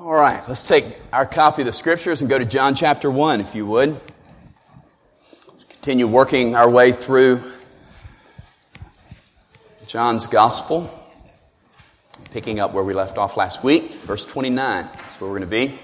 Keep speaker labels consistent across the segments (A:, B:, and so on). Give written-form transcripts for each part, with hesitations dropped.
A: All right, let's take our copy of the Scriptures and go to John chapter 1, if you would. Continue working our way through John's Gospel, picking up where we left off last week, verse 29. That's where we're going to be.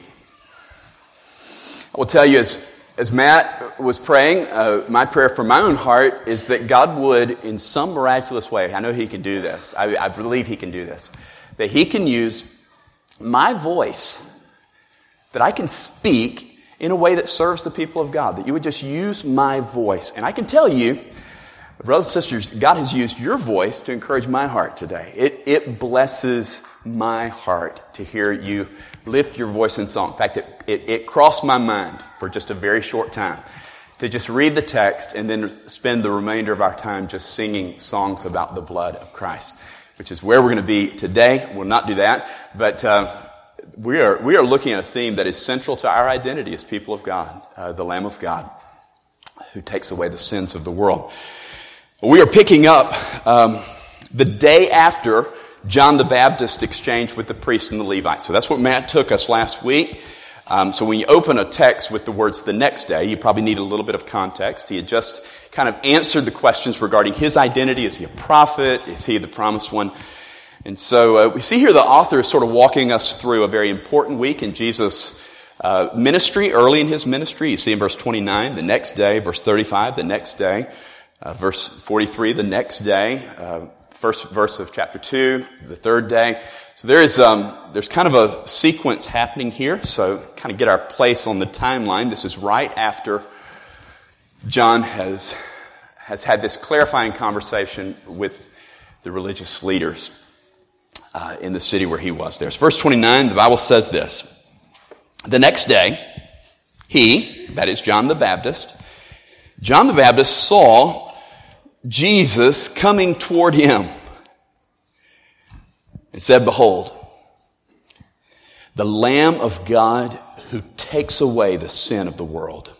A: I will tell you, as Matt was praying, my prayer for my own heart is that God would, in some miraculous way, I know He can do this, I believe He can do this, that He can use my voice, that I can speak in a way that serves the people of God, that you would just use my voice. And I can tell you, brothers and sisters, God has used your voice to encourage my heart today. It blesses my heart to hear you lift your voice in song. In fact, it crossed my mind for just a very short time to just read the text and then spend the remainder of our time just singing songs about the blood of Christ, which is where we're going to be today. We'll not do that, but we are looking at a theme that is central to our identity as people of God, the Lamb of God, who takes away the sins of the world. We are picking up the day after John the Baptist exchanged with the priests and the Levites. So that's what Matt took us last week. So when you open a text with the words "the next day," you probably need a little bit of context. He had just kind of answered the questions regarding his identity. Is he a prophet? Is he the promised one? And so we see here the author is sort of walking us through a very important week in Jesus' ministry, early in his ministry. You see in verse 29, the next day, verse 35, the next day, verse 43, the next day, first verse of chapter 2, the third day. So there's kind of a sequence happening here. So kind of get our place on the timeline. This is right after John has had this clarifying conversation with the religious leaders in the city where he was. There's verse 29, the Bible says this: the next day, he, that is John the Baptist saw Jesus coming toward him and said, "Behold, the Lamb of God who takes away the sin of the world.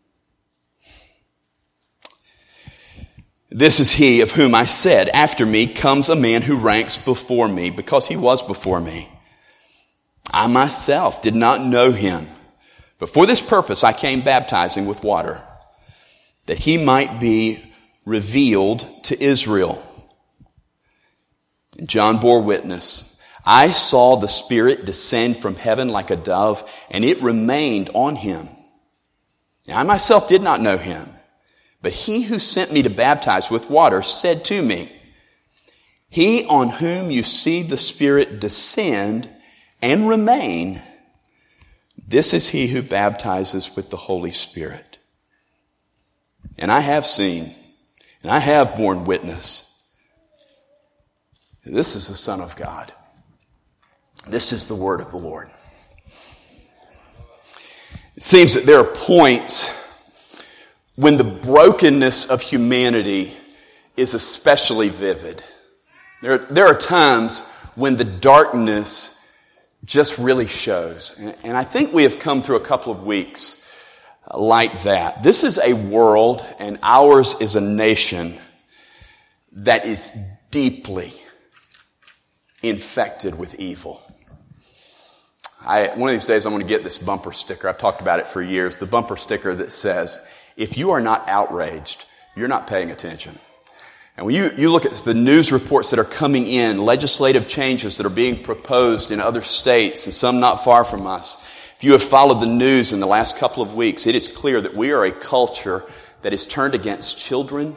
A: This is he of whom I said, after me comes a man who ranks before me, because he was before me. I myself did not know him, but for this purpose I came baptizing with water, that he might be revealed to Israel." And John bore witness. "I saw the Spirit descend from heaven like a dove, and it remained on him. Now, I myself did not know him, but he who sent me to baptize with water said to me, 'He on whom you see the Spirit descend and remain, this is he who baptizes with the Holy Spirit.' And I have seen, and I have borne witness. This is the Son of God. This is the word of the Lord." It seems that there are points when the brokenness of humanity is especially vivid. There are times when the darkness just really shows. And I think we have come through a couple of weeks like that. This is a world, and ours is a nation, that is deeply infected with evil. One of these days I'm going to get this bumper sticker. I've talked about it for years. The bumper sticker that says, "If you are not outraged, you're not paying attention." And when you look at the news reports that are coming in, legislative changes that are being proposed in other states and some not far from us, if you have followed the news in the last couple of weeks, it is clear that we are a culture that is turned against children.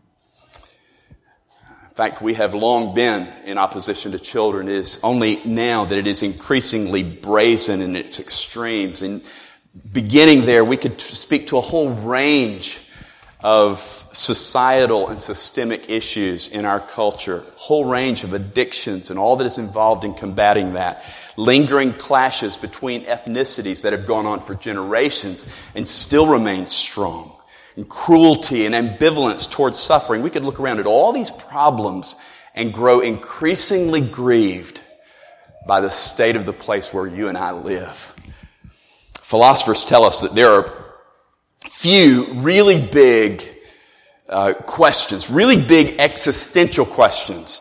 A: In fact, we have long been in opposition to children. It is only now that it is increasingly brazen in its extremes. And beginning there, we could speak to a whole range of societal and systemic issues in our culture, whole range of addictions and all that is involved in combating that, lingering clashes between ethnicities that have gone on for generations and still remain strong, and cruelty and ambivalence towards suffering. We could look around at all these problems and grow increasingly grieved by the state of the place where you and I live. Philosophers tell us that there are few really big questions, really big existential questions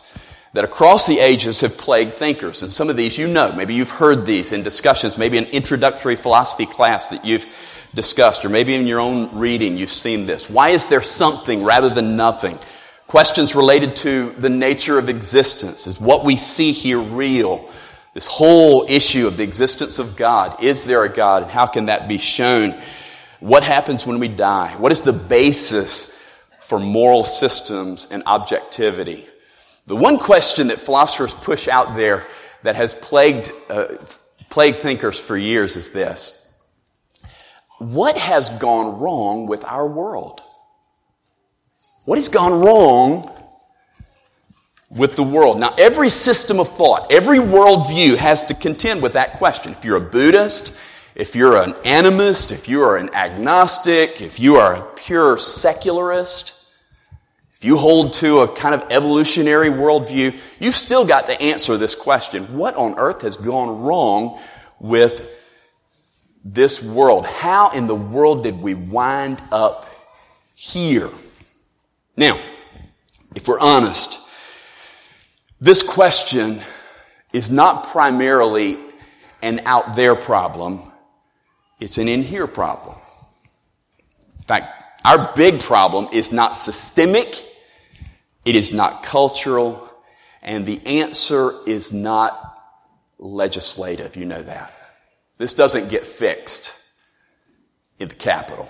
A: that across the ages have plagued thinkers. And some of these you know. Maybe you've heard these in discussions, maybe an introductory philosophy class that you've discussed, or maybe in your own reading you've seen this. Why is there something rather than nothing? Questions related to the nature of existence. Is what we see here real? This whole issue of the existence of God. Is there a God? And how can that be shown? What happens when we die? What is the basis for moral systems and objectivity? The one question that philosophers push out there that has plagued thinkers for years is this: what has gone wrong with our world? What has gone wrong with the world? Now, every system of thought, every worldview has to contend with that question. If you're a Buddhist, if you're an animist, if you are an agnostic, if you are a pure secularist, if you hold to a kind of evolutionary worldview, you've still got to answer this question: what on earth has gone wrong with this world? How in the world did we wind up here? Now, if we're honest, this question is not primarily an out there problem, it's an in here problem. In fact, our big problem is not systemic, it is not cultural, and the answer is not legislative. You know that. This doesn't get fixed in the Capitol.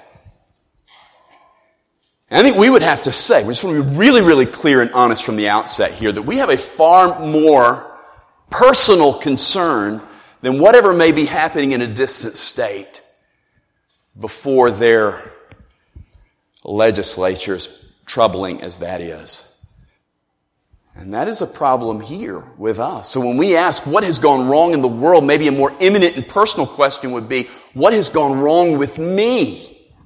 A: And I think we would have to say, we just want to be really, really clear and honest from the outset here, that we have a far more personal concern than whatever may be happening in a distant state before their legislatures, troubling as that is. And that is a problem here with us. So when we ask what has gone wrong in the world, maybe a more imminent and personal question would be, what has gone wrong with me?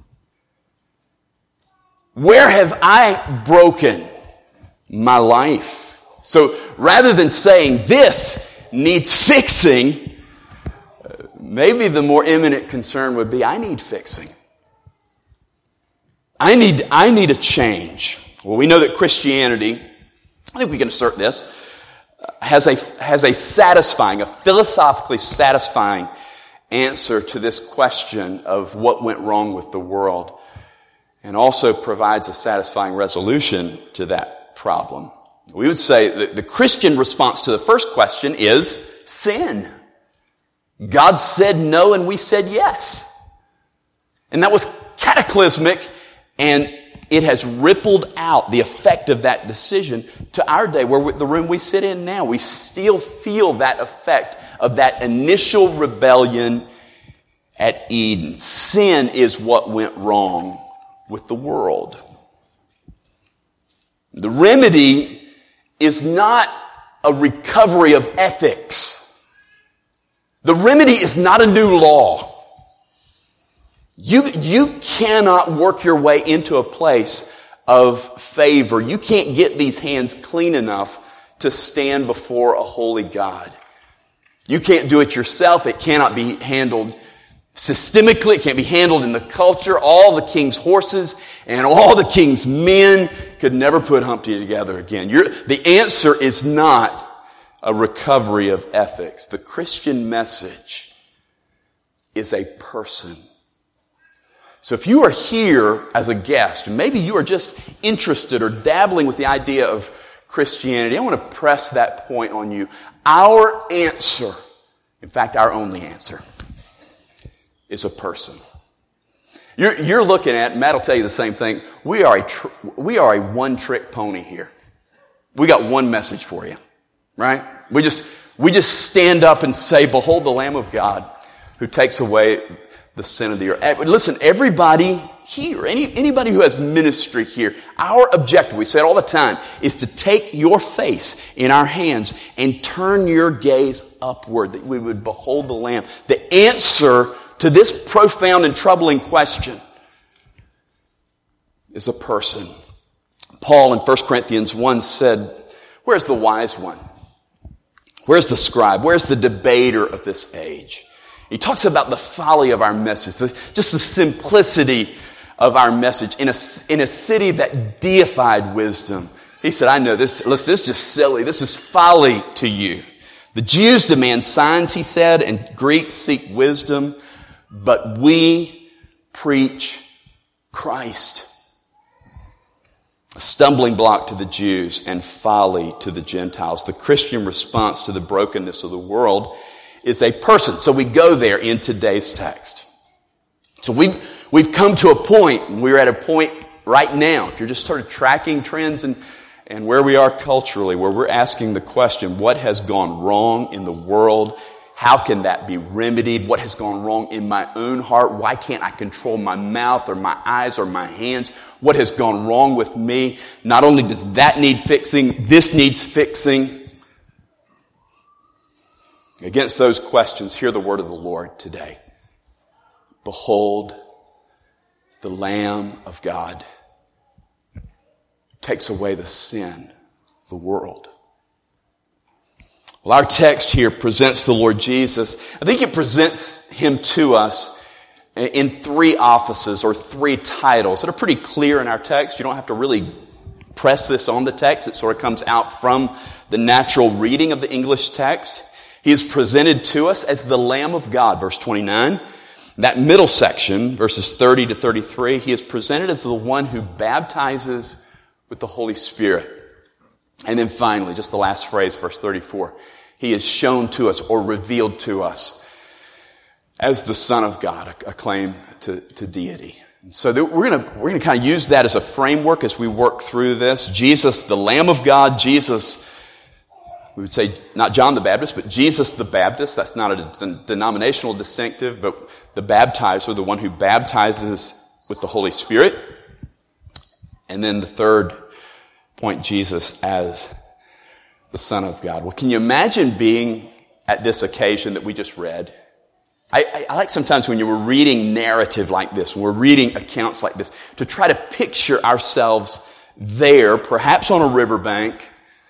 A: Where have I broken my life? So rather than saying this needs fixing, maybe the more imminent concern would be, I need fixing. I need a change. Well, we know that Christianity, I think we can assert this, has a satisfying, a philosophically satisfying answer to this question of what went wrong with the world, and also provides a satisfying resolution to that problem. We would say that the Christian response to the first question is sin. God said no and we said yes. And that was cataclysmic, and it has rippled out the effect of that decision to our day, where the room we sit in now, we still feel that effect of that initial rebellion at Eden. Sin is what went wrong with the world. The remedy is not a recovery of ethics. The remedy is not a new law. You cannot work your way into a place of favor. You can't get these hands clean enough to stand before a holy God. You can't do it yourself. It cannot be handled systemically. It can't be handled in the culture. All the king's horses and all the king's men could never put Humpty together again. The answer is not a recovery of ethics. The Christian message is a person. So if you are here as a guest, and maybe you are just interested or dabbling with the idea of Christianity, I want to press that point on you. Our answer, in fact, our only answer, is a person. You're looking at, Matt will tell you the same thing, we are a one-trick pony here. We got one message for you, right? We just stand up and say, behold the Lamb of God who takes away the sin of the earth. Listen, everybody here, anybody who has ministry here, our objective, we say it all the time, is to take your face in our hands and turn your gaze upward, that we would behold the Lamb. The answer to this profound and troubling question is a person. Paul in 1 Corinthians 1 said, where's the wise one? Where's the scribe? Where's the debater of this age? He talks about the folly of our message, just the simplicity of our message. In a city that deified wisdom, He said, I know this. Listen, this is just silly. This is folly to you. The Jews demand signs, he said, and Greeks seek wisdom, but we preach Christ. A stumbling block to the Jews and folly to the Gentiles. The Christian response to the brokenness of the world is a person. So we go there in today's text. So we've come to a point, and we're at a point right now, if you're just sort of tracking trends and where we are culturally, where we're asking the question, what has gone wrong in the world? How can that be remedied? What has gone wrong in my own heart? Why can't I control my mouth or my eyes or my hands? What has gone wrong with me? Not only does that need fixing, this needs fixing. Against those questions, hear the word of the Lord today. Behold, the Lamb of God takes away the sin of the world. Well, our text here presents the Lord Jesus. I think it presents him to us in three offices or three titles that are pretty clear in our text. You don't have to really press this on the text. It sort of comes out from the natural reading of the English text. He is presented to us as the Lamb of God, verse 29. That middle section, verses 30 to 33, he is presented as the one who baptizes with the Holy Spirit. And then finally, just the last phrase, verse 34, he is shown to us or revealed to us as the Son of God, a claim to deity. So we're going to kind of use that as a framework as we work through this. Jesus, the Lamb of God, Jesus, we would say not John the Baptist, but Jesus the Baptist. That's not a denominational distinctive, but the baptizer, the one who baptizes with the Holy Spirit. And then the third point, Jesus as the Son of God. Well, can you imagine being at this occasion that we just read? I like sometimes when you were reading narrative like this, when we're reading accounts like this, to try to picture ourselves there, perhaps on a riverbank,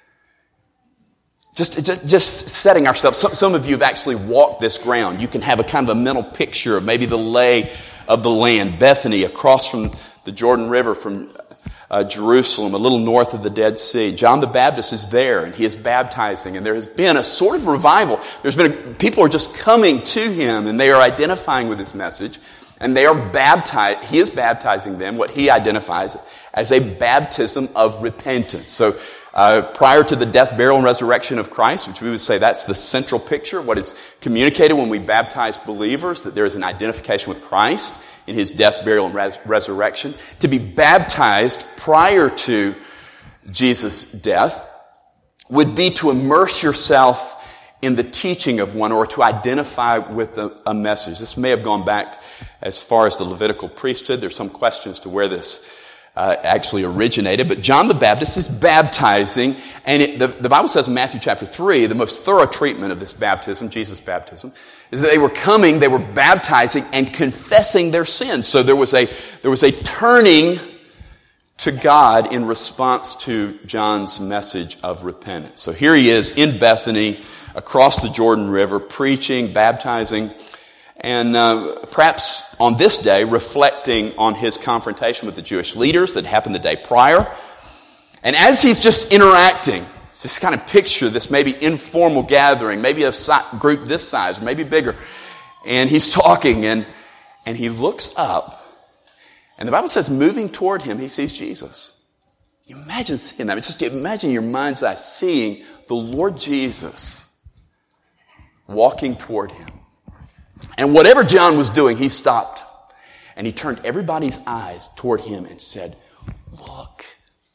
A: just setting ourselves. Some of you have actually walked this ground. You can have a kind of a mental picture of maybe the lay of the land, Bethany, across from the Jordan River, from Jerusalem, a little north of the Dead Sea. John the Baptist is there, and he is baptizing, and there has been a sort of revival. People are just coming to him, and they are identifying with his message, and they are baptized. He is baptizing them, what he identifies as a baptism of repentance. So, prior to the death, burial, and resurrection of Christ, which we would say that's the central picture, what is communicated when we baptize believers, that there is an identification with Christ in his death, burial, and resurrection. To be baptized prior to Jesus' death would be to immerse yourself in the teaching of one or to identify with a message. This may have gone back as far as the Levitical priesthood. There's some questions to where this actually originated, but John the Baptist is baptizing, and the Bible says in Matthew chapter 3, the most thorough treatment of this baptism, Jesus' baptism, is that they were baptizing and confessing their sins. So there was a turning to God in response to John's message of repentance. So here he is in Bethany, across the Jordan River, preaching, baptizing, and perhaps on this day, reflecting on his confrontation with the Jewish leaders that happened the day prior. And as he's just interacting, just kind of picture this maybe informal gathering, maybe a group this size, or maybe bigger. And he's talking, and he looks up, and the Bible says, moving toward him, he sees Jesus. You imagine seeing that. Just imagine in your mind's eye seeing the Lord Jesus walking toward him. And whatever John was doing, he stopped. And he turned everybody's eyes toward him and said, look,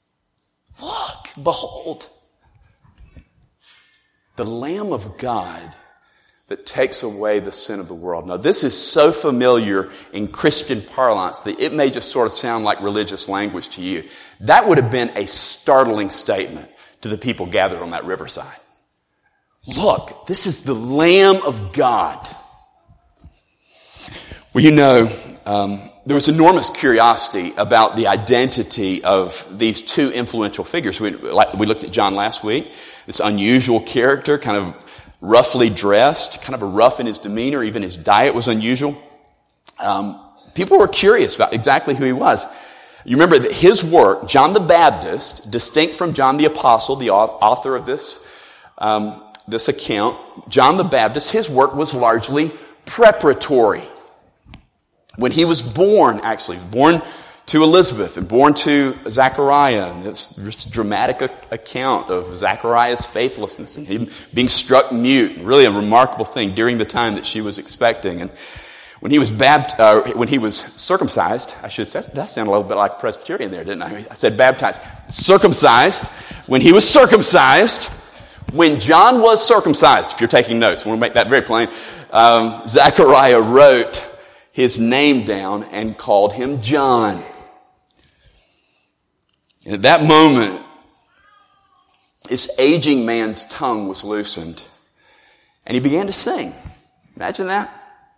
A: behold, the Lamb of God that takes away the sin of the world. Now, this is so familiar in Christian parlance that it may just sort of sound like religious language to you. That would have been a startling statement to the people gathered on that riverside. Look, this is the Lamb of God. Well, you know, there was enormous curiosity about the identity of these two influential figures. We looked at John last week, this unusual character, kind of roughly dressed, kind of a rough in his demeanor, even his diet was unusual. People were curious about exactly who he was. You remember that his work, John the Baptist, distinct from John the Apostle, the author of this account, John the Baptist, his work was largely preparatory. When he was born to Elizabeth and born to Zechariah, and this dramatic account of Zechariah's faithlessness and him being struck mute, really a remarkable thing during the time that she was expecting. And when he was circumcised, I should have said, that sounded a little bit like Presbyterian there, didn't I? I said baptized. Circumcised. When he was circumcised, when John was circumcised, if you're taking notes, I want to make that very plain, Zechariah wrote his name down and called him John. And at that moment, this aging man's tongue was loosened, and he began to sing. Imagine that.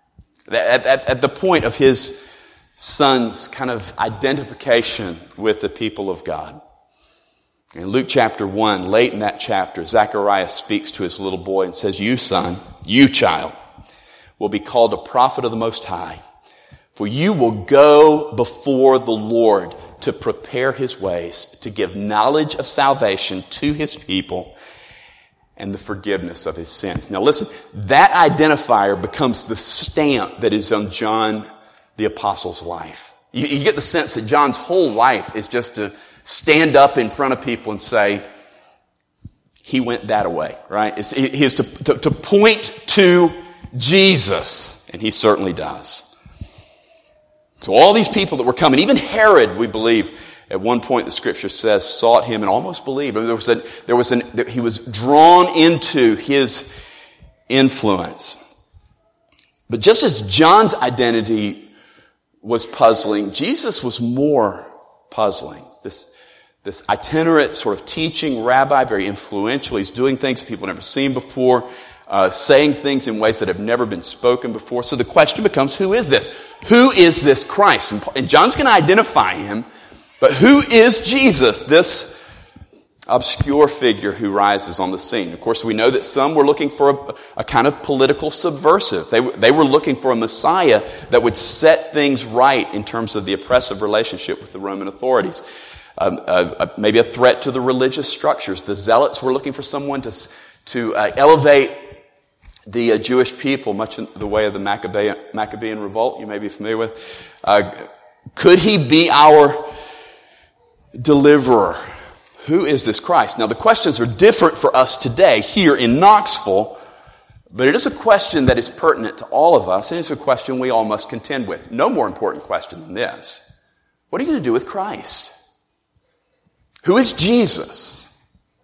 A: At the point of his son's kind of identification with the people of God. In Luke chapter 1, late in that chapter, Zechariah speaks to his little boy and says, "You, son, you, child, will be called a prophet of the Most High, for you will go before the Lord to prepare his ways, to give knowledge of salvation to his people and the forgiveness of his sins." Now listen, that identifier becomes the stamp that is on John the Apostle's life. You get the sense that John's whole life is just to stand up in front of people and say, he went that way, right? He is to point to Jesus, and he certainly does. So all these people that were coming, even Herod, we believe, at one point the scripture says, sought him and almost believed. He was drawn into his influence. But just as John's identity was puzzling, Jesus was more puzzling. This itinerant sort of teaching rabbi, very influential. He's doing things people have never seen before. Saying things in ways that have never been spoken before. So the question becomes, who is this? Who is this Christ? And John's going to identify him, but who is Jesus, this obscure figure who rises on the scene? Of course, we know that some were looking for a kind of political subversive. They were looking for a Messiah that would set things right in terms of the oppressive relationship with the Roman authorities. Maybe a threat to the religious structures. The Zealots were looking for someone to elevate the Jewish people, much in the way of the Maccabean revolt you may be familiar with. Could he be our deliverer? Who is this Christ? Now the questions are different for us today here in Knoxville, but it is a question that is pertinent to all of us, and it's a question we all must contend with. No more important question than this. What are you going to do with Christ? Who is Jesus?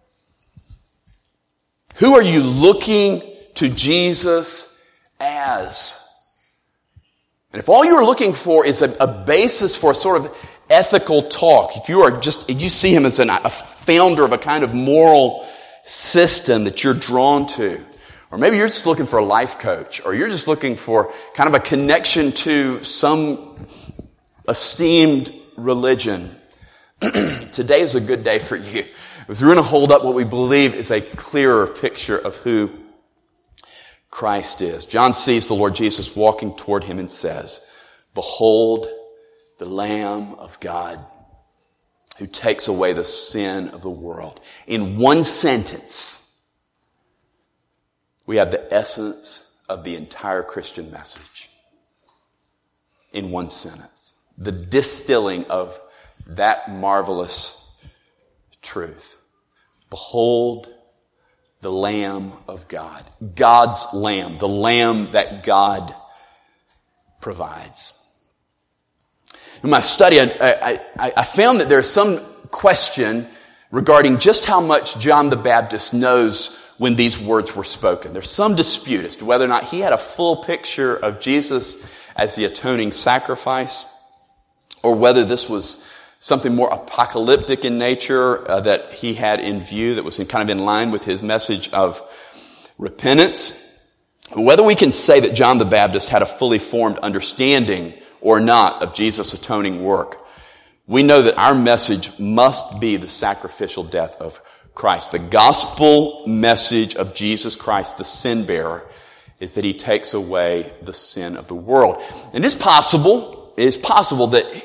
A: Who are you looking to Jesus as? And if all you're looking for is a basis for a sort of ethical talk, if you see him as a founder of a kind of moral system that you're drawn to, or maybe you're just looking for a life coach, or you're just looking for kind of a connection to some esteemed religion, today is a good day for you. Because we're going to hold up what we believe is a clearer picture of who Christ is. John sees the Lord Jesus walking toward him and says, "Behold the Lamb of God who takes away the sin of the world." In one sentence, we have the essence of the entire Christian message. In one sentence. The distilling of that marvelous truth. Behold the Lamb of God. God's Lamb. The Lamb that God provides. In my study, I found that there's some question regarding just how much John the Baptist knows when these words were spoken. There's some dispute as to whether or not he had a full picture of Jesus as the atoning sacrifice, or whether this was something more apocalyptic in nature that he had in view that was kind of in line with his message of repentance. Whether we can say that John the Baptist had a fully formed understanding or not of Jesus' atoning work, we know that our message must be the sacrificial death of Christ. The gospel message of Jesus Christ, the sin bearer, is that he takes away the sin of the world. And it is possible that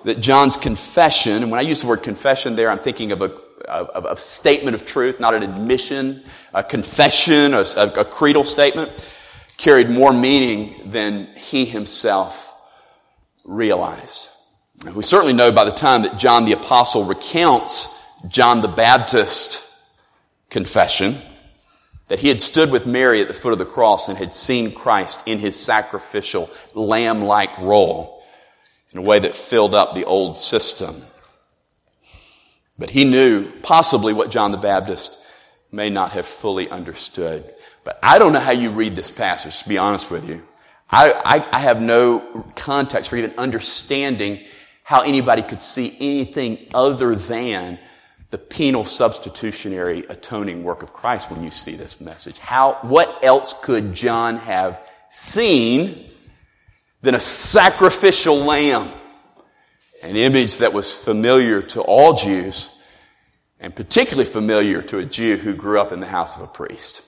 A: that John's confession, and when I use the word confession there, I'm thinking of a statement of truth, not an admission, a confession, a creedal statement, carried more meaning than he himself realized. And we certainly know by the time that John the Apostle recounts John the Baptist's confession that he had stood with Mary at the foot of the cross and had seen Christ in his sacrificial lamb-like role in a way that filled up the old system. But he knew possibly what John the Baptist may not have fully understood. But I don't know how you read this passage, to be honest with you. I have no context for even understanding how anybody could see anything other than the penal substitutionary atoning work of Christ when you see this message. What else could John have seen than a sacrificial lamb? An image that was familiar to all Jews, and particularly familiar to a Jew who grew up in the house of a priest.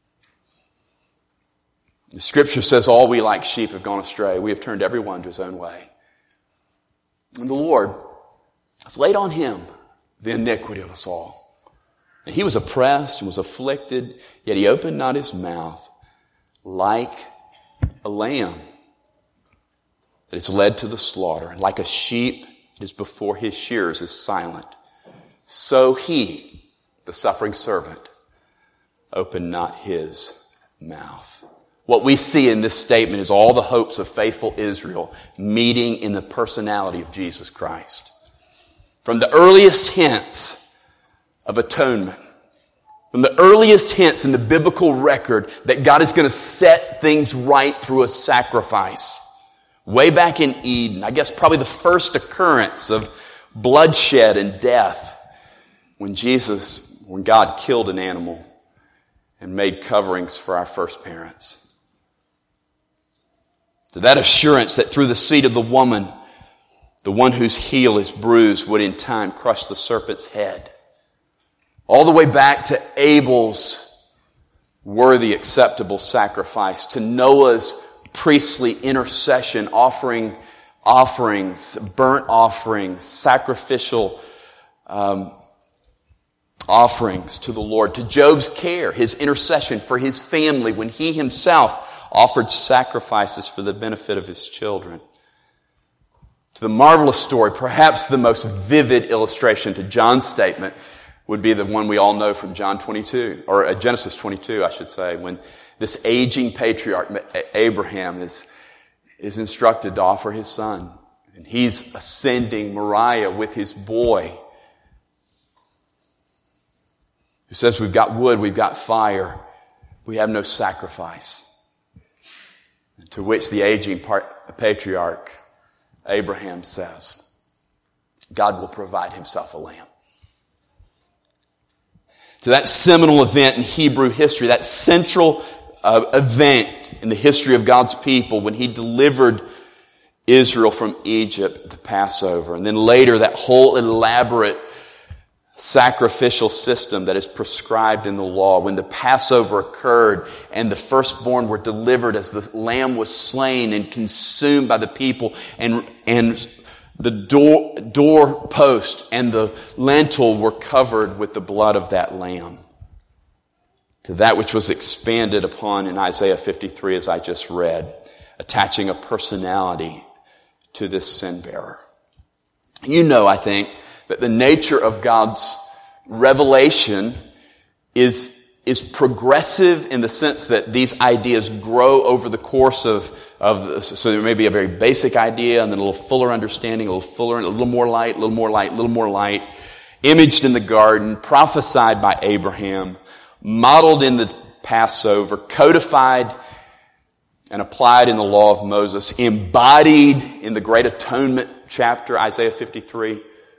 A: The Scripture says, all we like sheep have gone astray. We have turned everyone to his own way. And the Lord has laid on him the iniquity of us all. And he was oppressed and was afflicted, yet he opened not his mouth, like a lamb that is led to the slaughter, like a sheep that is before his shearers is silent. So he, the suffering servant, opened not his mouth. What we see in this statement is all the hopes of faithful Israel meeting in the personality of Jesus Christ. From the earliest hints of atonement, from the earliest hints in the biblical record that God is going to set things right through a sacrifice. Way back in Eden, I guess probably the first occurrence of bloodshed and death when God killed an animal and made coverings for our first parents. To that assurance that through the seed of the woman, the one whose heel is bruised would in time crush the serpent's head. All the way back to Abel's worthy, acceptable sacrifice, to Noah's priestly intercession, offering offerings, burnt offerings, sacrificial offerings to the Lord, to Job's care, his intercession for his family when he himself offered sacrifices for the benefit of his children. To the marvelous story, perhaps the most vivid illustration to John's statement would be the one we all know from Genesis 22, I should say, when this aging patriarch, Abraham, is instructed to offer his son. And he's ascending Moriah with his boy, who says, we've got wood, we've got fire, we have no sacrifice. To which the aging patriarch, Abraham, says, God will provide himself a lamb. To that seminal event in Hebrew history, that central event in the history of God's people when he delivered Israel from Egypt, the Passover, and then later that whole elaborate sacrificial system that is prescribed in the law. When the Passover occurred and the firstborn were delivered as the lamb was slain and consumed by the people, and the doorpost and the lintel were covered with the blood of that lamb. To that which was expanded upon in Isaiah 53, as I just read, attaching a personality to this sin bearer. You know, I think, that the nature of God's revelation is progressive in the sense that these ideas grow over the course so there may be a very basic idea and then a little fuller understanding, a little more light, a little more light, a little more light, imaged in the garden, prophesied by Abraham, modeled in the Passover, codified and applied in the law of Moses, embodied in the great atonement chapter, Isaiah 53.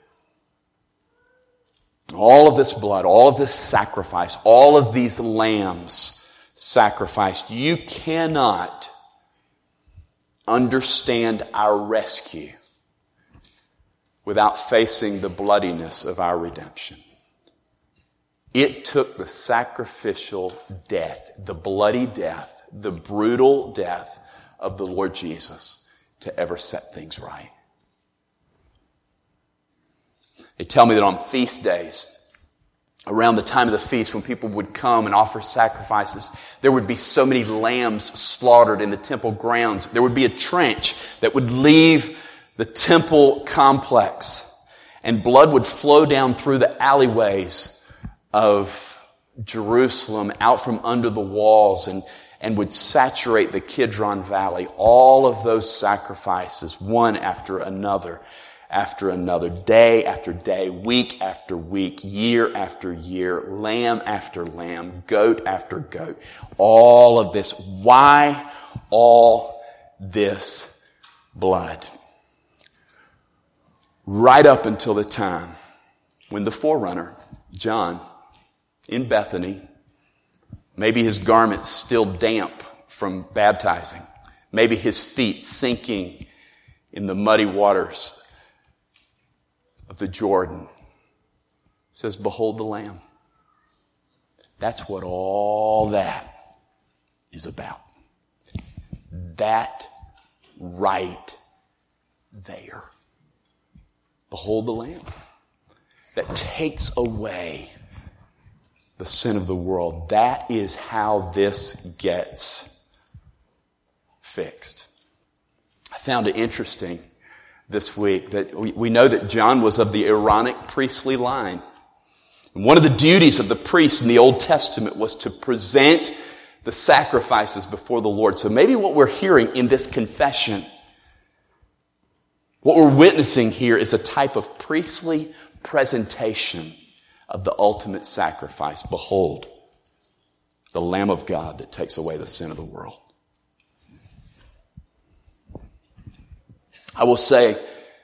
A: All of this blood, all of this sacrifice, all of these lambs sacrificed. You cannot understand our rescue without facing the bloodiness of our redemption. It took the sacrificial death, the bloody death, the brutal death of the Lord Jesus to ever set things right. They tell me that on feast days, around the time of the feast, when people would come and offer sacrifices, there would be so many lambs slaughtered in the temple grounds. There would be a trench that would leave the temple complex, and blood would flow down through the alleyways of Jerusalem out from under the walls and would saturate the Kidron Valley. All of those sacrifices, one after another, day after day, week after week, year after year, lamb after lamb, goat after goat. All of this. Why all this blood? Right up until the time when the forerunner, John, in Bethany, maybe his garments still damp from baptizing, maybe his feet sinking in the muddy waters of the Jordan, says, "Behold the Lamb." That's what all that is about. That right there. Behold the Lamb that takes away the sin of the world. That is how this gets fixed. I found it interesting this week that we know that John was of the Aaronic priestly line. And one of the duties of the priests in the Old Testament was to present the sacrifices before the Lord. So maybe what we're hearing in this confession, what we're witnessing here, is a type of priestly presentation of the ultimate sacrifice. Behold, the Lamb of God that takes away the sin of the world. I will say,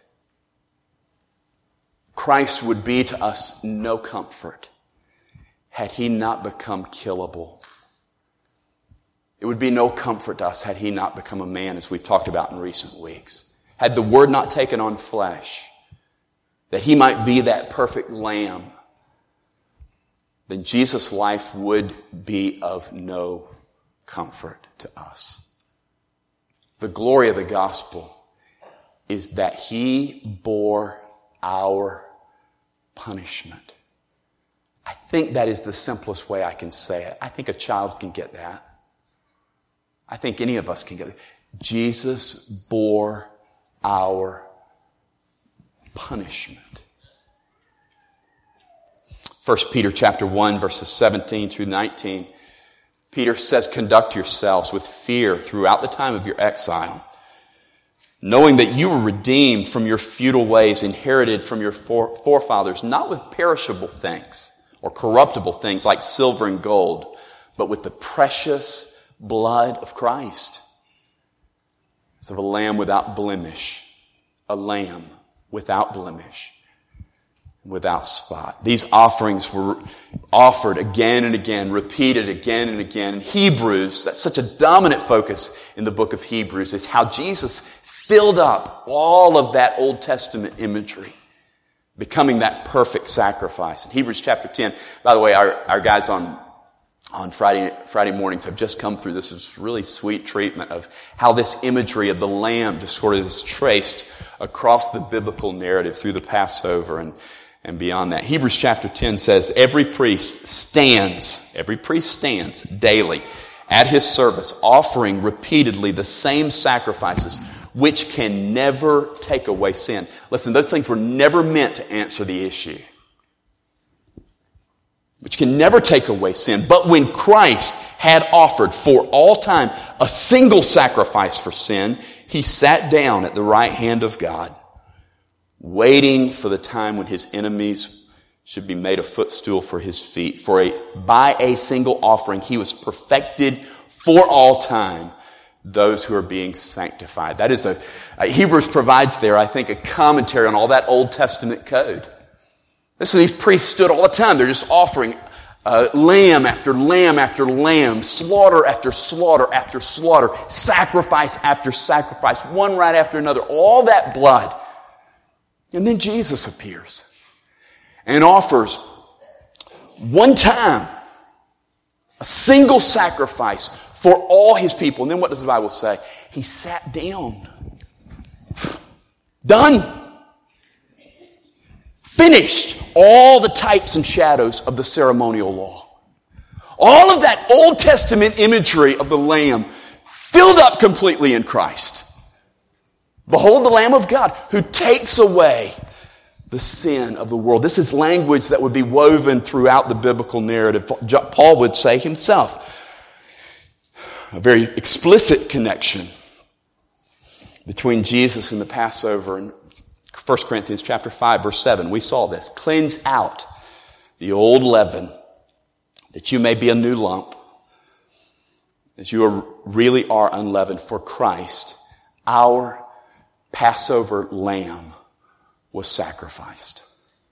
A: Christ would be to us no comfort had he not become killable. It would be no comfort to us had he not become a man, as we've talked about in recent weeks. Had the Word not taken on flesh, that he might be that perfect lamb, then Jesus' life would be of no comfort to us. The glory of the gospel is that he bore our punishment. I think that is the simplest way I can say it. I think a child can get that. I think any of us can get it. Jesus bore our punishment. 1 Peter chapter 1, verses 17 through 19. Peter says, "Conduct yourselves with fear throughout the time of your exile, knowing that you were redeemed from your futile ways, inherited from your forefathers, not with perishable things or corruptible things like silver and gold, but with the precious blood of Christ, as of a lamb without blemish, a lamb without blemish, without spot." These offerings were offered again and again, repeated again and again. In Hebrews, that's such a dominant focus in the book of Hebrews, is how Jesus filled up all of that Old Testament imagery, becoming that perfect sacrifice. In Hebrews chapter 10, by the way, our guys on Friday mornings have just come through this really sweet treatment of how this imagery of the lamb just sort of is traced across the biblical narrative through the Passover and beyond that. Hebrews chapter 10 says, every priest stands daily at his service, offering repeatedly the same sacrifices, which can never take away sin. Listen, those things were never meant to answer the issue, which can never take away sin. But when Christ had offered for all time a single sacrifice for sin, he sat down at the right hand of God, waiting for the time when his enemies should be made a footstool for his feet. By a single offering, he was perfected for all time those who are being sanctified. That is Hebrews provides there, I think, a commentary on all that Old Testament code. So these priests stood all the time. They're just offering lamb after lamb after lamb, slaughter after slaughter after slaughter, sacrifice after sacrifice, one right after another, all that blood. And then Jesus appears and offers one time a single sacrifice for all his people. And then what does the Bible say? He sat down. Done. finished all the types and shadows of the ceremonial law. All of that Old Testament imagery of the Lamb filled up completely in Christ. Behold the Lamb of God who takes away the sin of the world. This is language that would be woven throughout the biblical narrative. Paul would say himself, a very explicit connection between Jesus and the Passover. In 1 Corinthians chapter 5, verse 7, we saw this. Cleanse out the old leaven, that you may be a new lump, as you really are unleavened. For Christ, our Passover lamb, was sacrificed.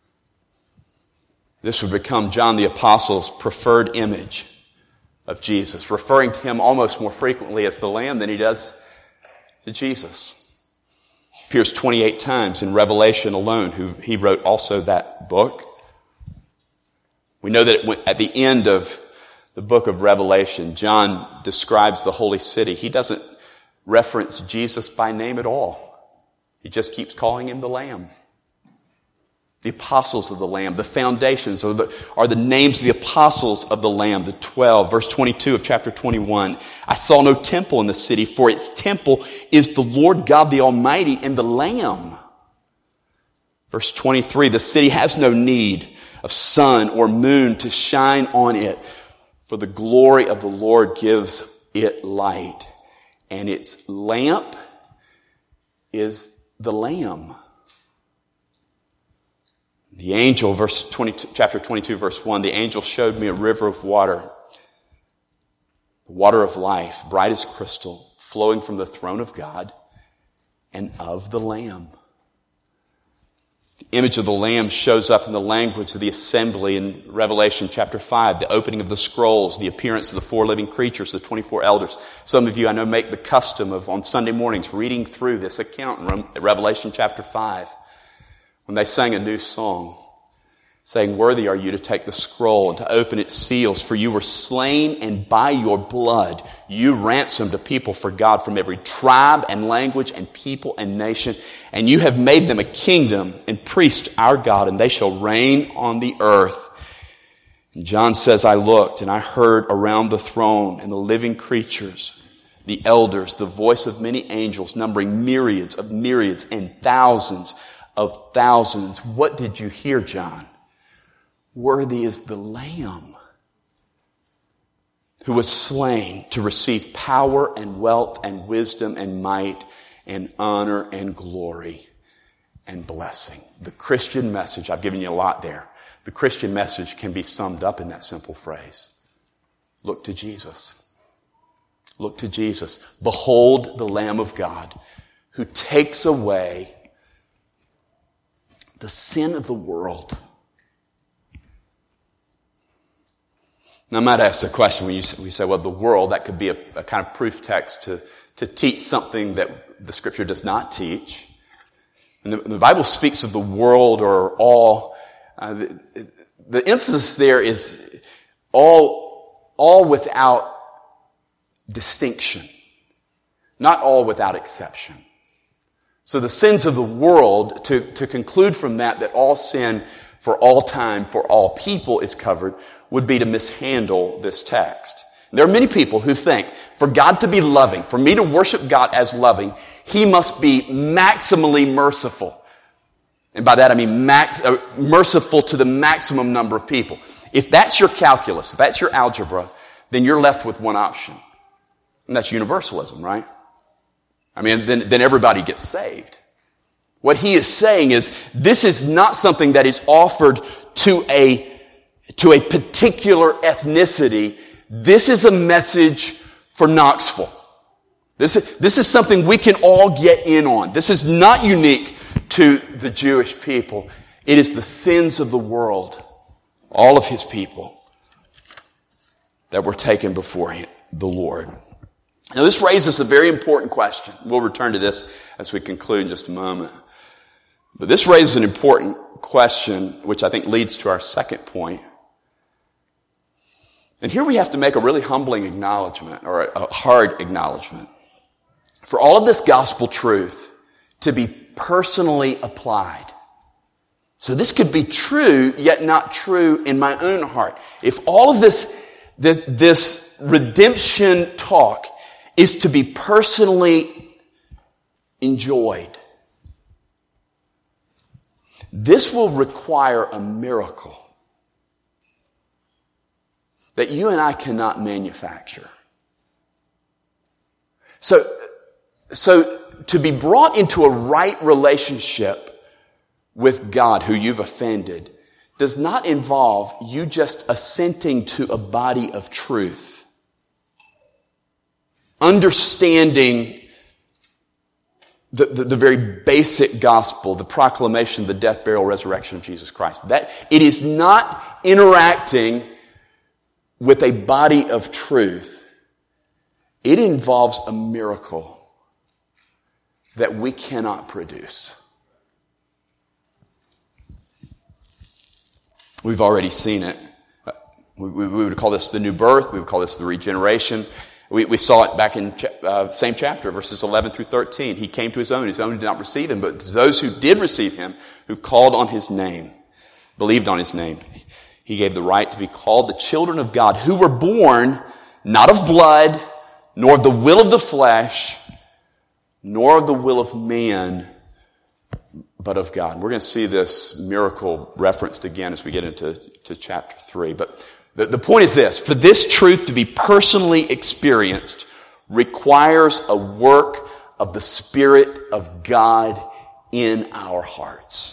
A: This would become John the Apostle's preferred image of Jesus, referring to him almost more frequently as the Lamb than he does to Jesus. Appears 28 times in Revelation alone, he wrote also that book. We know that at the end of the book of Revelation, John describes the holy city. He doesn't reference Jesus by name at all. He just keeps calling him the Lamb. The apostles of the Lamb, the foundations are the names of the apostles of the Lamb, the 12. Verse 22 of chapter 21. I saw no temple in the city, for its temple is the Lord God the Almighty and the Lamb. Verse 23, the city has no need of sun or moon to shine on it, for the glory of the Lord gives it light, and its lamp is the Lamb. The angel, chapter 22, verse 1, the angel showed me a river of water, the water of life, bright as crystal, flowing from the throne of God and of the Lamb. The image of the Lamb shows up in the language of the assembly in Revelation chapter 5, the opening of the scrolls, the appearance of the four living creatures, the 24 elders. Some of you I know make the custom of on Sunday mornings reading through this account in Revelation chapter 5. When they sang a new song, saying, worthy are you to take the scroll and to open its seals, for you were slain, and by your blood you ransomed a people for God from every tribe and language and people and nation, and you have made them a kingdom and priests to our God, and they shall reign on the earth. And John says, I looked and I heard around the throne and the living creatures, the elders, the voice of many angels, numbering myriads of myriads and thousands of thousands. What did you hear, John? Worthy is the Lamb who was slain to receive power and wealth and wisdom and might and honor and glory and blessing. The Christian message, I've given you a lot there. The Christian message can be summed up in that simple phrase. Look to Jesus. Look to Jesus. Behold the Lamb of God who takes away the sin of the world. Now, I might ask the question when we say, well, the world, that could be a kind of proof text to teach something that the Scripture does not teach. And the Bible speaks of the world or all. The emphasis there is all without distinction, not all without exception. So the sins of the world, to conclude from that all sin for all time, for all people is covered, would be to mishandle this text. There are many people who think, for God to be loving, for me to worship God as loving, He must be maximally merciful. And by that I mean merciful to the maximum number of people. If that's your calculus, if that's your algebra, then you're left with one option. And that's universalism, right? I mean, then everybody gets saved. What he is saying is, this is not something that is offered to a particular ethnicity. This is a message for Knoxville. This is something we can all get in on. This is not unique to the Jewish people. It is the sins of the world, all of his people, that were taken before the Lord. Now this raises a very important question. We'll return to this as we conclude in just a moment. But this raises an important question, which I think leads to our second point. And here we have to make a really humbling acknowledgement, or a hard acknowledgement. For all of this gospel truth to be personally applied, So this could be true, yet not true in my own heart. If all of this redemption talk is to be personally enjoyed, this will require a miracle that you and I cannot manufacture. So to be brought into a right relationship with God who you've offended does not involve you just assenting to a body of truth, understanding the very basic gospel, the proclamation of the death, burial, resurrection of Jesus Christ. That it is not interacting with a body of truth. It involves a miracle that we cannot produce. We've already seen it. We would call this the new birth. We would call this the regeneration. We saw it back in same chapter, verses 11 through 13. He came to his own did not receive him, but to those who did receive him, who called on his name, believed on his name, he gave the right to be called the children of God, who were born not of blood, nor of the will of the flesh, nor of the will of man, but of God. We're going to see this miracle referenced again as we get into chapter 3. But the point is this: for this truth to be personally experienced requires a work of the Spirit of God in our hearts.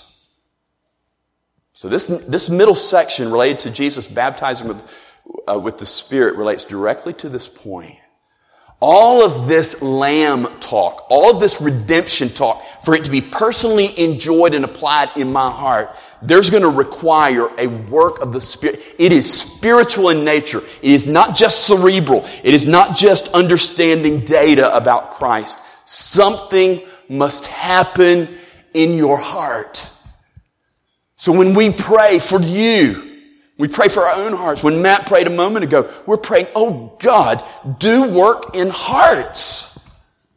A: So this middle section related to Jesus baptizing with the Spirit relates directly to this point. All of this lamb talk, all of this redemption talk, for it to be personally enjoyed and applied in my heart, there's going to require a work of the Spirit. It is spiritual in nature. It is not just cerebral. It is not just understanding data about Christ. Something must happen in your heart. So when we pray for you, we pray for our own hearts. When Matt prayed a moment ago, we're praying, oh God, do work in hearts.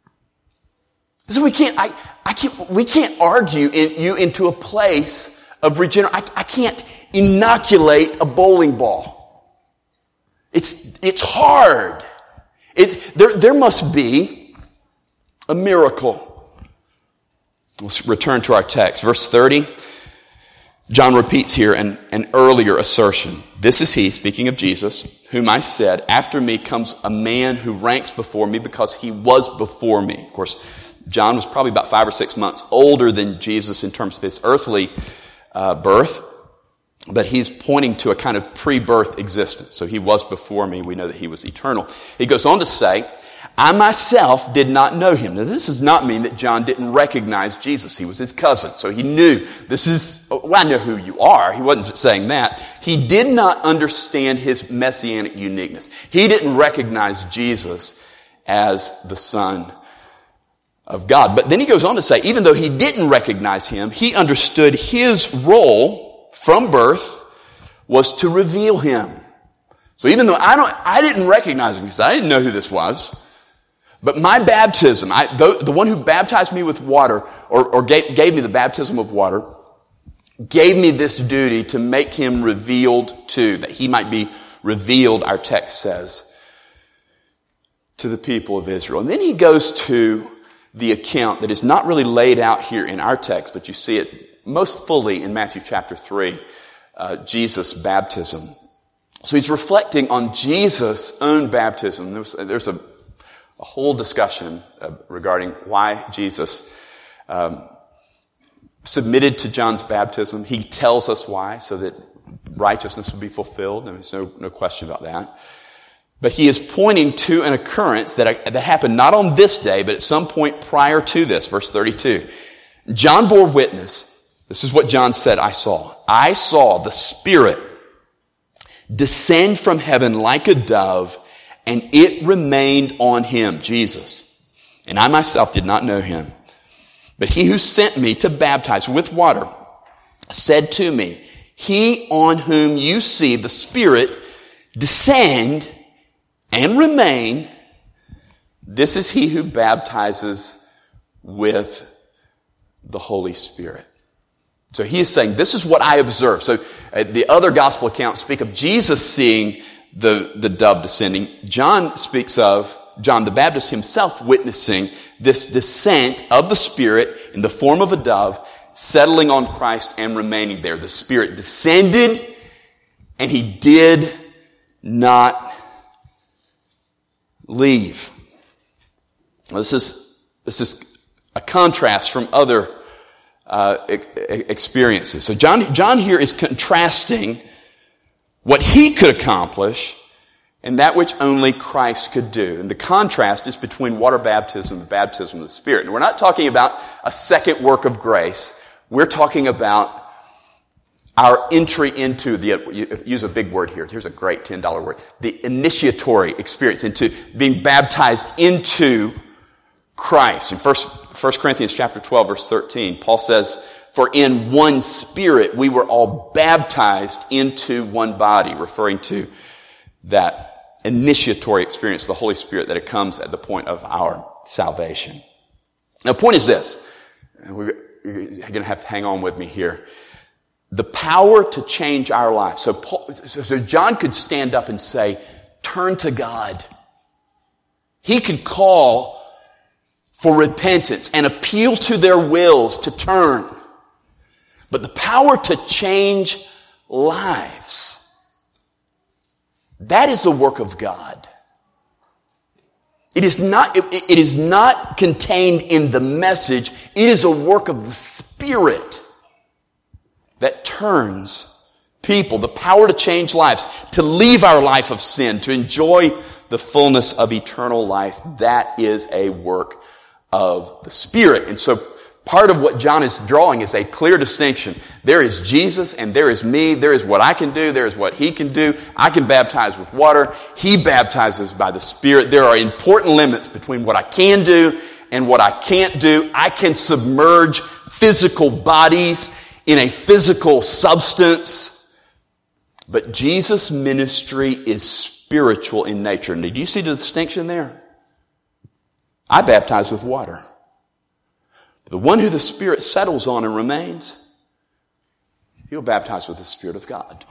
A: So we can't argue you into a place of regeneration. I can't inoculate a bowling ball. It's hard. There must be a miracle. Let's return to our text. Verse 30. John repeats here an earlier assertion. This is he, speaking of Jesus, whom I said, after me comes a man who ranks before me because he was before me. Of course, John was probably about 5 or 6 months older than Jesus in terms of his earthly birth, but he's pointing to a kind of pre-birth existence. So he was before me. We know that he was eternal. He goes on to say, I myself did not know him. Now, this does not mean that John didn't recognize Jesus. He was his cousin, so he knew, I know who you are. He wasn't saying that. He did not understand his messianic uniqueness. He didn't recognize Jesus as the Son of God. But then he goes on to say, even though he didn't recognize him, he understood his role from birth was to reveal him. So even though I didn't recognize him because I didn't know who this was, but my baptism, the one who baptized me with water, or gave me the baptism of water, gave me this duty to make him revealed to, that he might be revealed, our text says, to the people of Israel. And then he goes to the account that is not really laid out here in our text, but you see it most fully in Matthew chapter 3, Jesus' baptism. So he's reflecting on Jesus' own baptism. There's a whole discussion regarding why Jesus submitted to John's baptism. He tells us why, so that righteousness would be fulfilled. There's no question about that. But he is pointing to an occurrence that happened not on this day, but at some point prior to this. Verse 32. John bore witness. This is what John said, I saw. I saw the Spirit descend from heaven like a dove, and it remained on him, Jesus. And I myself did not know him. But he who sent me to baptize with water said to me, he on whom you see the Spirit descend and remain, this is he who baptizes with the Holy Spirit. So he is saying, this is what I observed. So the other gospel accounts speak of Jesus seeing the dove descending. John speaks of John the Baptist himself witnessing this descent of the Spirit in the form of a dove, settling on Christ and remaining there. The Spirit descended, and he did not leave. This is a contrast from other experiences. So John here is contrasting what he could accomplish and that which only Christ could do. And the contrast is between water baptism and the baptism of the Spirit. And we're not talking about a second work of grace. We're talking about our entry into use a big word here. Here's a great $10 word. The initiatory experience, into being baptized into Christ. In 1 Corinthians chapter 12, verse 13, Paul says, "For in one Spirit we were all baptized into one body," referring to that initiatory experience, the Holy Spirit, that it comes at the point of our salvation. Now, the point is this. You're going to have to hang on with me here. The power to change our lives. So John could stand up and say, turn to God. He could call for repentance and appeal to their wills to turn. But the power to change lives, that is the work of God. It is not contained in the message. It is a work of the Spirit that turns people, the power to change lives, to leave our life of sin, to enjoy the fullness of eternal life. That is a work of the Spirit. And so part of what John is drawing is a clear distinction. There is Jesus and there is me. There is what I can do. There is what he can do. I can baptize with water. He baptizes by the Spirit. There are important limits between what I can do and what I can't do. I can submerge physical bodies in a physical substance. But Jesus' ministry is spiritual in nature. And do you see the distinction there? I baptize with water. The one who the Spirit settles on and remains, he'll baptize with the Spirit of God.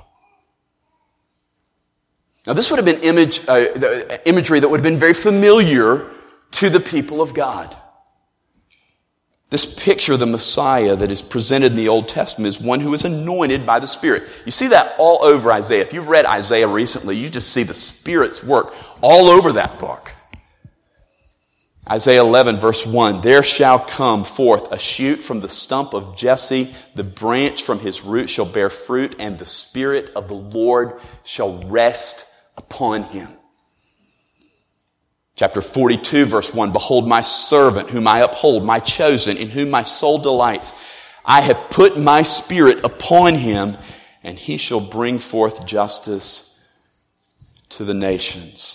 A: Now, this would have been imagery that would have been very familiar to the people of God. This picture of the Messiah that is presented in the Old Testament is one who is anointed by the Spirit. You see that all over Isaiah. If you've read Isaiah recently, you just see the Spirit's work all over that book. Isaiah 11 verse 1, "There shall come forth a shoot from the stump of Jesse, the branch from his root shall bear fruit, and the Spirit of the Lord shall rest upon him." Chapter 42 verse 1, "Behold my servant whom I uphold, my chosen, in whom my soul delights. I have put my Spirit upon him, and he shall bring forth justice to the nations."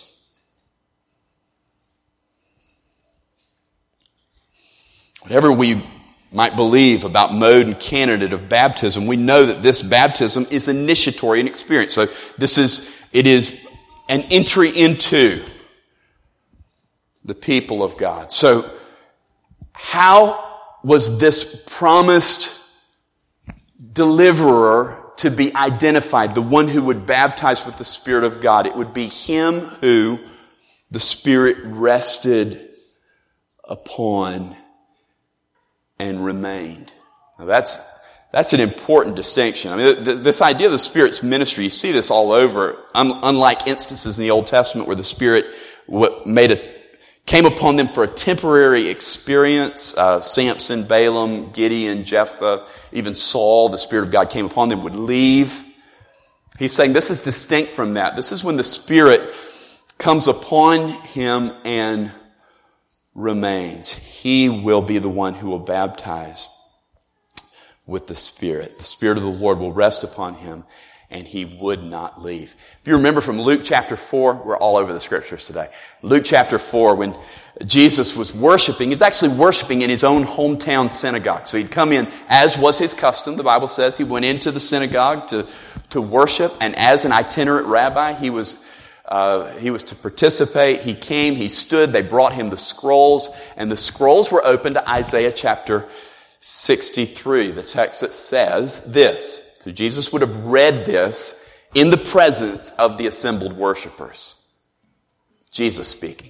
A: Whatever we might believe about mode and candidate of baptism, we know that this baptism is initiatory in experience. So it is an entry into the people of God. So how was this promised deliverer to be identified, the one who would baptize with the Spirit of God? It would be him who the Spirit rested upon and remained. Now that's an important distinction. I mean, this idea of the Spirit's ministry, you see this all over. Unlike instances in the Old Testament where the Spirit came upon them for a temporary experience, Samson, Balaam, Gideon, Jephthah, even Saul, the Spirit of God came upon them, would leave. He's saying this is distinct from that. This is when the Spirit comes upon him and remains. He will be the one who will baptize with the Spirit. The Spirit of the Lord will rest upon him, and he would not leave. If you remember from Luke chapter 4, we're all over the scriptures today. Luke chapter 4, when Jesus was worshiping, he was actually worshiping in his own hometown synagogue. So he'd come in, as was his custom. The Bible says he went into the synagogue to worship, and as an itinerant rabbi, he was to participate. He came, he stood, they brought him the scrolls, and the scrolls were open to Isaiah chapter 63, the text that says this. So Jesus would have read this in the presence of the assembled worshipers. Jesus speaking.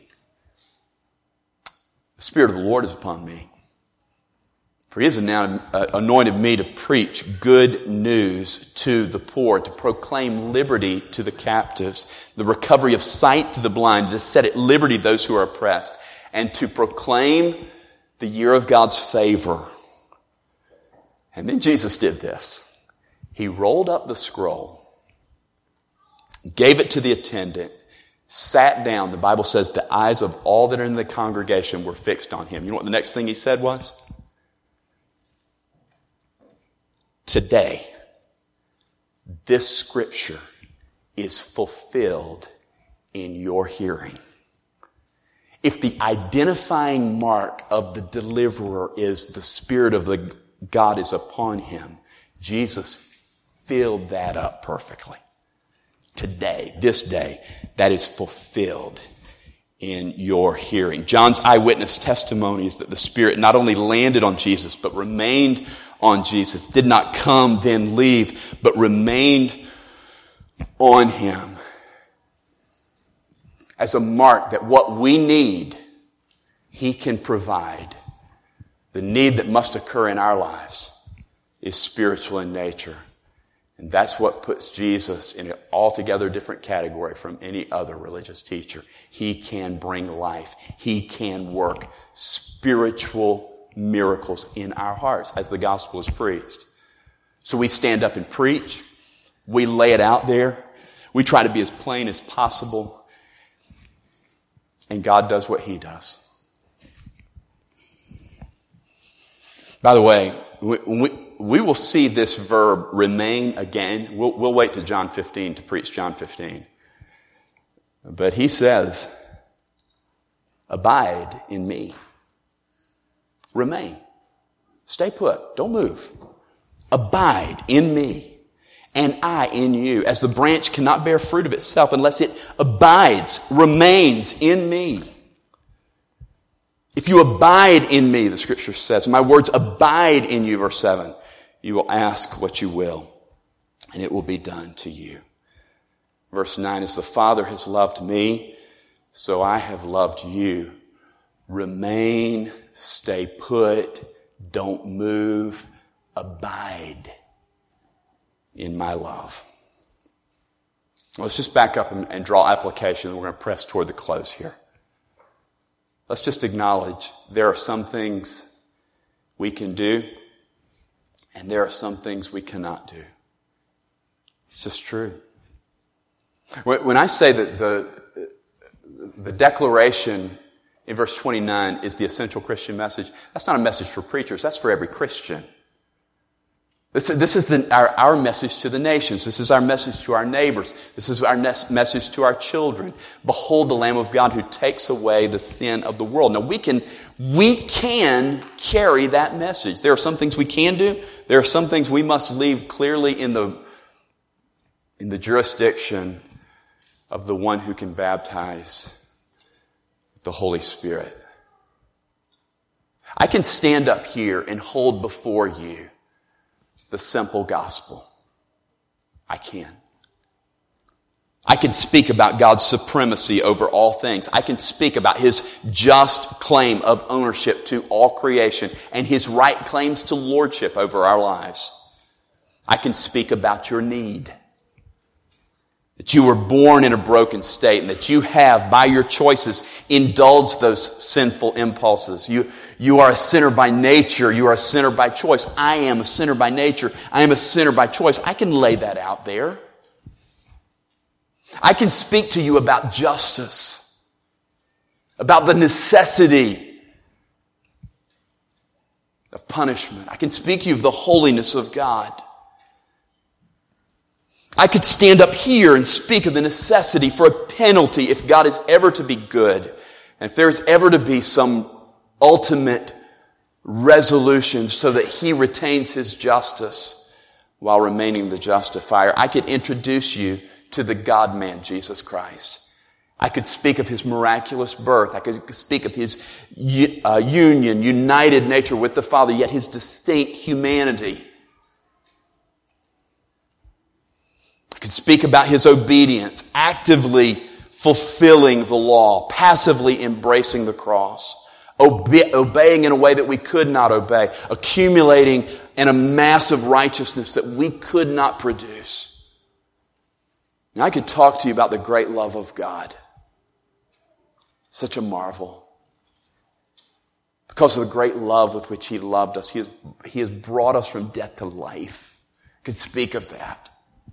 A: The Spirit of the Lord is upon me, for He has now anointed me to preach good news to the poor, to proclaim liberty to the captives, the recovery of sight to the blind, to set at liberty those who are oppressed, and to proclaim the year of God's favor. And then Jesus did this. He rolled up the scroll, gave it to the attendant, sat down. The Bible says the eyes of all that are in the congregation were fixed on Him. You know what the next thing He said was? Today, this scripture is fulfilled in your hearing. If the identifying mark of the deliverer is the Spirit of the God is upon Him, Jesus filled that up perfectly. Today, this day, that is fulfilled in your hearing. John's eyewitness testimony is that the Spirit not only landed on Jesus, but remained on Jesus. Did not come, then leave, but remained on Him. As a mark that what we need, He can provide. The need that must occur in our lives is spiritual in nature. And that's what puts Jesus in an altogether different category from any other religious teacher. He can bring life. He can work spiritual miracles in our hearts as the gospel is preached. So we stand up and preach. We lay it out there. We try to be as plain as possible. And God does what He does. By the way, we will see this verb remain again. We'll wait to John 15 to preach John 15. But He says, abide in me. Remain. Stay put. Don't move. Abide in me, and I in you. As the branch cannot bear fruit of itself unless it abides, remains in me. If you abide in me, the scripture says, my words abide in you, verse 7, you will ask what you will, and it will be done to you. Verse 9, as the Father has loved me, so I have loved you. Remain, stay put, don't move, abide in my love. Let's just back up and draw application, and we're going to press toward the close here. Let's just acknowledge there are some things we can do, and there are some things we cannot do. It's just true. When I say that the declaration in verse 29 is the essential Christian message, that's not a message for preachers, that's for every Christian. This is our message to the nations. This is our message to our neighbors. This is our message to our children. Behold the Lamb of God who takes away the sin of the world. Now we can carry that message. There are some things we can do. There are some things we must leave clearly in the jurisdiction of the one who can baptize the Holy Spirit. I can stand up here and hold before you the simple gospel. I can. I can speak about God's supremacy over all things. I can speak about His just claim of ownership to all creation and His right claims to lordship over our lives. I can speak about your need. That you were born in a broken state and that you have, by your choices, indulged those sinful impulses. You are a sinner by nature. You are a sinner by choice. I am a sinner by nature. I am a sinner by choice. I can lay that out there. I can speak to you about justice, about the necessity of punishment. I can speak to you of the holiness of God. I could stand up here and speak of the necessity for a penalty if God is ever to be good, and if there's ever to be some ultimate resolution so that He retains His justice while remaining the justifier. I could introduce you to the God-man, Jesus Christ. I could speak of his miraculous birth. I could speak of his united nature with the Father, yet his distinct humanity. I could speak about his obedience, actively fulfilling the law, passively embracing the cross, obeying in a way that we could not obey, accumulating in a massive righteousness that we could not produce. And I could talk to you about the great love of God. Such a marvel. Because of the great love with which he loved us, he has brought us from death to life. I could speak of that.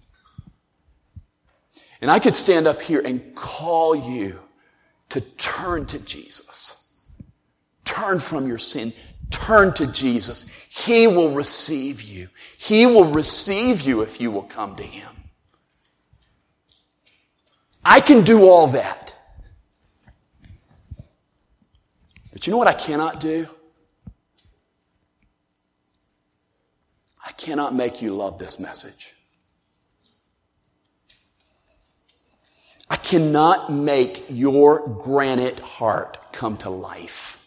A: And I could stand up here and call you to turn to Jesus. Turn from your sin. Turn to Jesus. He will receive you. He will receive you if you will come to him. I can do all that. But you know what I cannot do? I cannot make you love this message. I cannot make your granite heart come to life.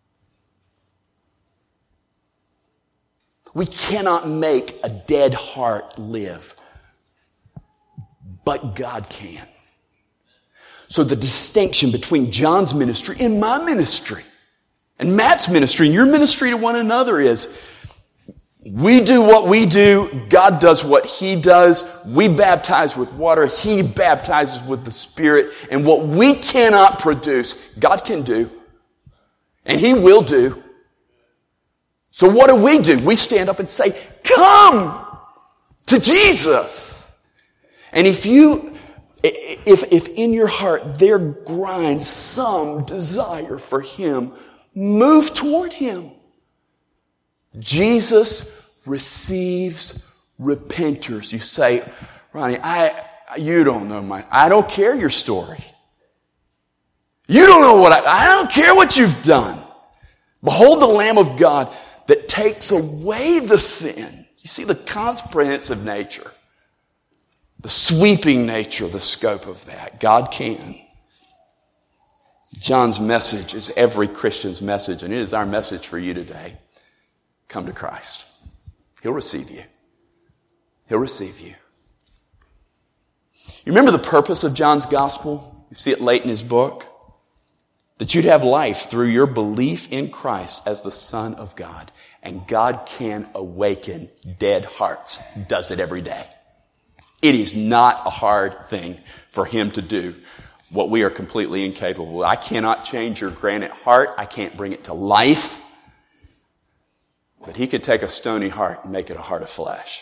A: We cannot make a dead heart live, but God can. So the distinction between John's ministry and my ministry, and Matt's ministry and your ministry to one another is, we do what we do, God does what he does, we baptize with water, he baptizes with the Spirit, and what we cannot produce, God can do, and he will do. So what do? We stand up and say, come to Jesus. And if in your heart there grinds some desire for him, move toward him. Jesus receives repenters. You say, Ronnie, you don't know I don't care your story. You don't know I don't care what you've done. Behold the Lamb of God that takes away the sin. You see the comprehensive nature, the sweeping nature, the scope of that. God can. John's message is every Christian's message, and it is our message for you today. Come to Christ. He'll receive you. He'll receive you. You remember the purpose of John's gospel? You see it late in his book. That you'd have life through your belief in Christ as the Son of God. And God can awaken dead hearts. Does it every day. It is not a hard thing for him to do what we are completely incapable of. I cannot change your granite heart. I can't bring it to life. But he could take a stony heart and make it a heart of flesh.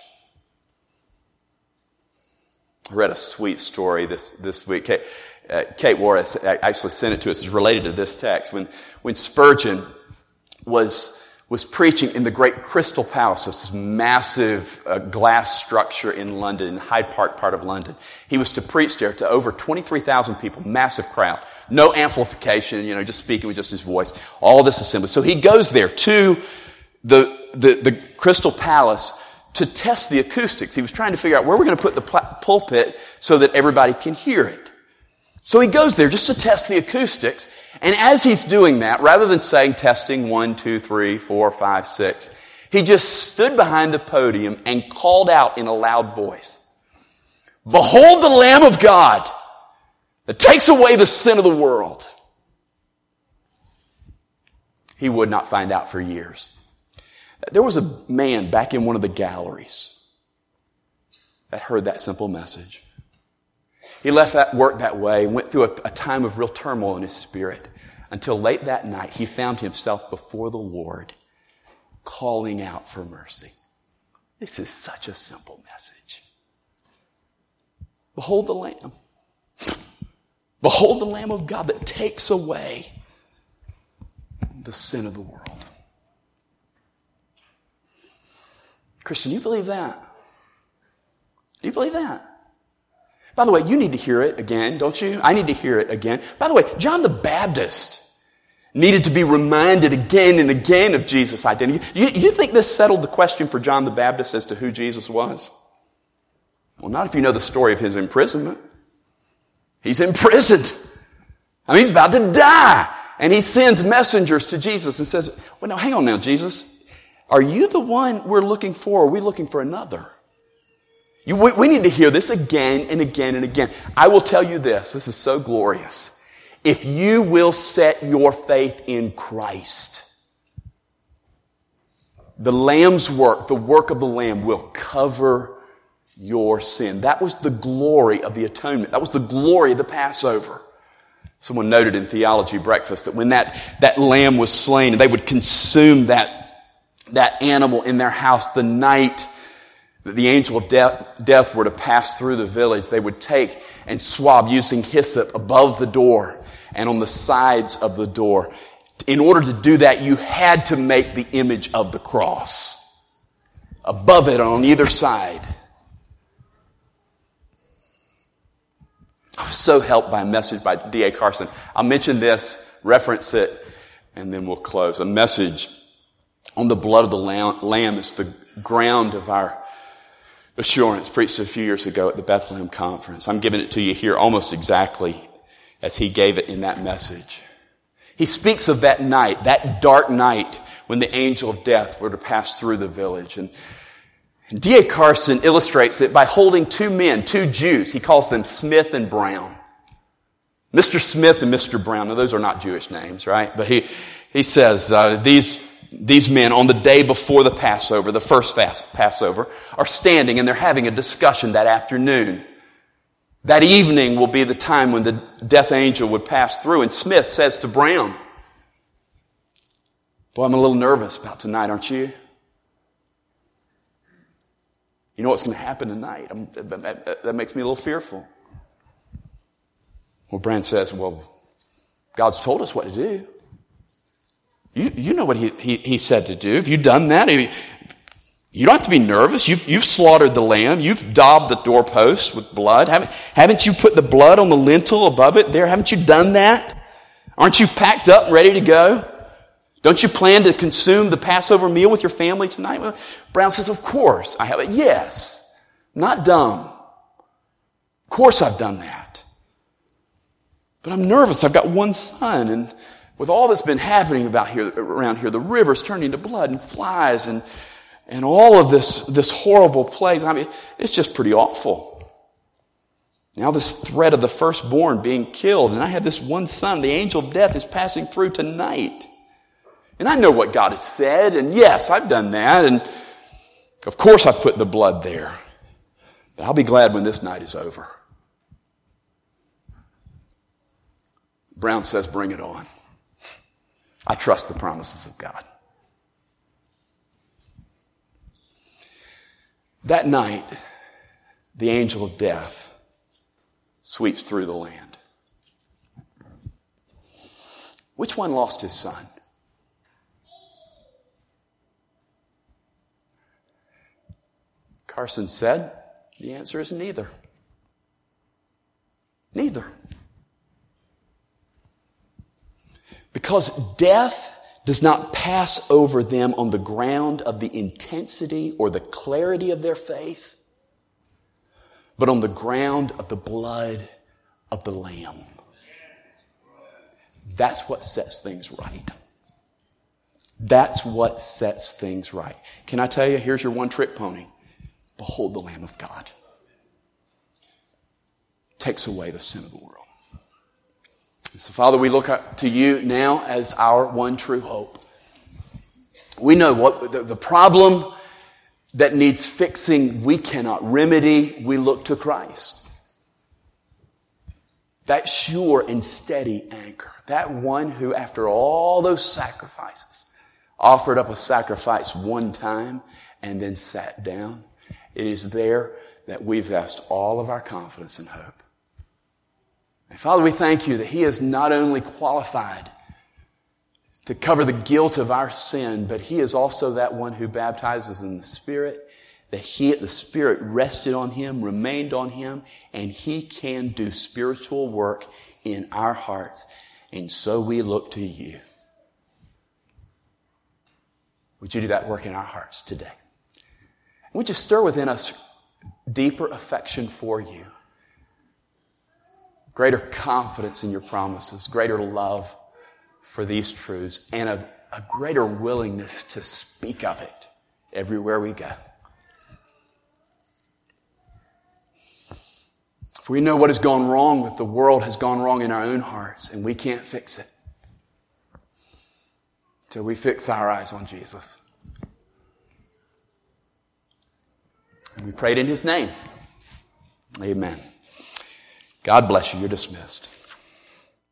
A: I read a sweet story this week. Kate Warris actually sent it to us. It's related to this text. When Spurgeon was preaching in the great Crystal Palace, this massive glass structure in London, in Hyde Park part of London. He was to preach there to over 23,000 people, massive crowd. No amplification, just speaking with just his voice. All this assembly. So he goes there to the Crystal Palace to test the acoustics. He was trying to figure out where we're going to put the pulpit so that everybody can hear it. So he goes there just to test the acoustics. And as he's doing that, rather than saying testing 1, 2, 3, 4, 5, 6, he just stood behind the podium and called out in a loud voice, "Behold the Lamb of God that takes away the sin of the world." He would not find out for years. There was a man back in one of the galleries that heard that simple message. He left that work that way and went through a time of real turmoil in his spirit until late that night he found himself before the Lord calling out for mercy. This is such a simple message. Behold the Lamb. Behold the Lamb of God that takes away the sin of the world. Christian, you believe that? Do you believe that? By the way, you need to hear it again, don't you? I need to hear it again. By the way, John the Baptist needed to be reminded again and again of Jesus' identity. You think this settled the question for John the Baptist as to who Jesus was? Well, not if you know the story of his imprisonment. He's imprisoned. I mean, he's about to die. And he sends messengers to Jesus and says, well, now, hang on now, Jesus. Are you the one we're looking for, or are we looking for another? We need to hear this again and again and again. I will tell you this. This is so glorious. If you will set your faith in Christ, the Lamb's work, the work of the Lamb, will cover your sin. That was the glory of the atonement. That was the glory of the Passover. Someone noted in Theology Breakfast that when that lamb was slain, and they would consume that animal in their house the night that the angel of death were to pass through the village, they would take and swab using hyssop above the door and on the sides of the door. In order to do that, you had to make the image of the cross above it on either side. I was so helped by a message by D.A. Carson. I'll mention this, reference it, and then we'll close. A message on the blood of the Lamb is the ground of our assurance, preached a few years ago at the Bethlehem Conference. I'm giving it to you here almost exactly as he gave it in that message. He speaks of that night, that dark night, when the angel of death were to pass through the village. And D.A. Carson illustrates it by holding two men, two Jews. He calls them Smith and Brown. Mr. Smith and Mr. Brown. Now, those are not Jewish names, right? But he says these men, on the day before the Passover, the first Passover, are standing and they're having a discussion that afternoon. That evening will be the time when the death angel would pass through. And Smith says to Brown, "Boy, I'm a little nervous about tonight, aren't you? You know what's going to happen tonight? That makes me a little fearful." Well, Brown says, "Well, God's told us what to do. You know what he said to do. Have you done that? You don't have to be nervous. You've slaughtered the lamb. You've daubed the doorposts with blood. Haven't you put the blood on the lintel above it there? Haven't you done that? Aren't you packed up and ready to go? Don't you plan to consume the Passover meal with your family tonight?" Well, Brown says, "Of course I have it. Yes. Not dumb. Of course I've done that. But I'm nervous. I've got one son, and with all that's been happening around here, the river's turning to blood and flies and all of this horrible plagues. I mean, it's just pretty awful. Now this threat of the firstborn being killed, and I have this one son. The angel of death is passing through tonight. And I know what God has said, and yes, I've done that, and of course I've put the blood there. But I'll be glad when this night is over." Brown says, "Bring it on. I trust the promises of God." That night, the angel of death sweeps through the land. Which one lost his son? Carson said, the answer is neither. Neither. Because death does not pass over them on the ground of the intensity or the clarity of their faith, but on the ground of the blood of the Lamb. That's what sets things right. That's what sets things right. Can I tell you, here's your one-trick pony. Behold the Lamb of God. Takes away the sin of the world. So, Father, we look up to you now as our one true hope. We know what the problem that needs fixing we cannot remedy. We look to Christ. That sure and steady anchor. That one who, after all those sacrifices, offered up a sacrifice one time and then sat down. It is there that we vest all of our confidence and hope. And Father, we thank you that He is not only qualified to cover the guilt of our sin, but He is also that one who baptizes in the Spirit, that the Spirit rested on Him, remained on Him, and He can do spiritual work in our hearts. And so we look to you. Would you do that work in our hearts today? Would you stir within us deeper affection for you? greater confidence in your promises, greater love for these truths, and a greater willingness to speak of it everywhere we go. If we know what has gone wrong with the world has gone wrong in our own hearts, and we can't fix it till we fix our eyes on Jesus. And we prayed in His name. Amen. God bless you. You're dismissed.